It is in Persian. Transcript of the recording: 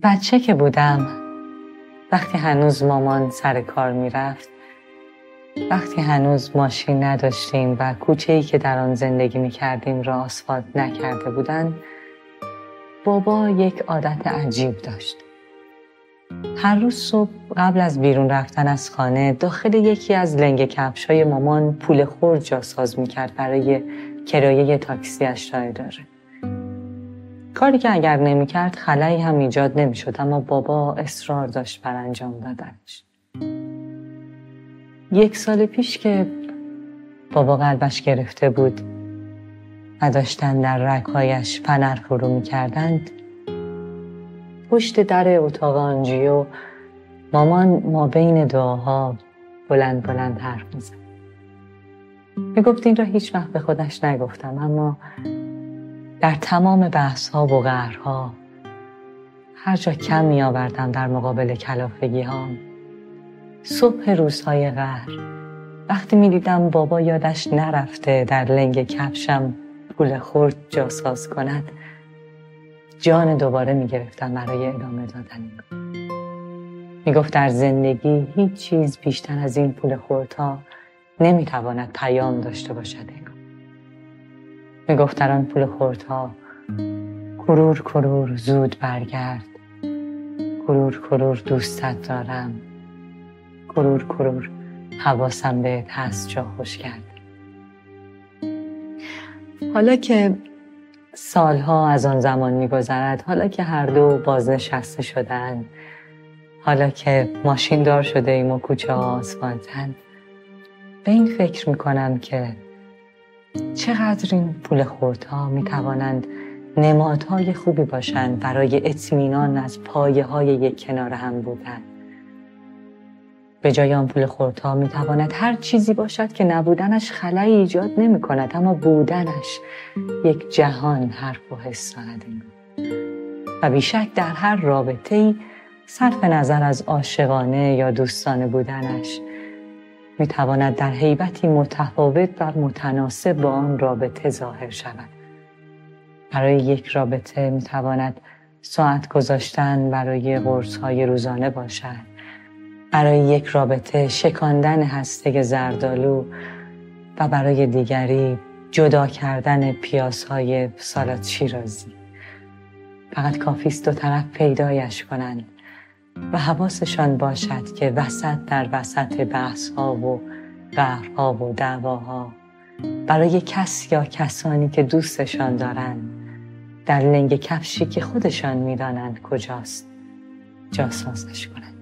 بچه که بودم، وقتی هنوز مامان سر کار میرفت، وقتی هنوز ماشین نداشتیم و کوچه‌ای که در آن زندگی میکردیم را آسفالت نکرده بودند، بابا یک عادت عجیب داشت. هر روز صبح قبل از بیرون رفتن از خانه داخل یکی از لنگ کفش‌های مامان پول خرد جاساز میکرد برای کرایه تاکسی‌اش تا اداره. کاری که اگر نمی‌کرد خلایی هم ایجاد نمی‌شد، اما بابا اصرار داشت بر انجام دادنش. 1 سال پیش که بابا قلبش گرفته بود و داشتن در رگ‌هایش فنر فرو می‌کردند، پشت در اتاق آنجیو مامان ما بین دعاها بلند بلند حرف می‌زد. میگفت این را هیچ وقت به خودش نگفتم، اما در تمام بحث‌ها و قهرها هر جا کم می‌آوردم در مقابل کلافگی‌هام، صبح روزهای قهر وقتی می‌دیدم بابا یادش نرفته در لنگ کفشم پول خرد جاساز کند، جان دوباره می‌گرفتم برای ادامه دادن. میگفت در زندگی هیچ چیز بیشتر از این پول خردها نمی‌تواند پیام داشته باشد. میگفت در آن پول خردها کرور کرور زود برگرد، کرور کرور دوستت دارم، کرور کرور حواسم بهت هست جا خوش کرد. حالا که سالها از آن زمان میگذرد، حالا که هر دو بازنشسته شدند، حالا که ماشین دار شده ایم و کوچه ها آسفالتند، به این فکر میکنم که چقدر این پول خردها میتوانند نمادهای خوبی باشند برای اطمینان از پایه های یک کنار هم بودن. به جای آن پول خردها میتواند هر چیزی باشد که نبودنش خلایی ایجاد نمی کند، اما بودنش یک جهان حرف و حس دارد. و بیشک در هر رابطه‌ای صرف نظر از عاشقانه یا دوستانه بودنش میتواند در هیبتی متفاوت و متناسب با آن رابطه ظاهر شود. برای یک رابطه میتواند ساعت گذاشتن برای قرص‌های روزانه باشد. برای یک رابطه شکاندن هسته زردآلو و برای دیگری جدا کردن پیازهای سالاد شیرازی. فقط کافی است دو طرف پیدایش کنند و حواسشان باشد که وسط در وسط بحث‌ها و قهرها و دعواها برای کس یا کسانی که دوستشان دارند در لنگ کفشی که خودشان می‌دانند کجاست جاسازش کنند.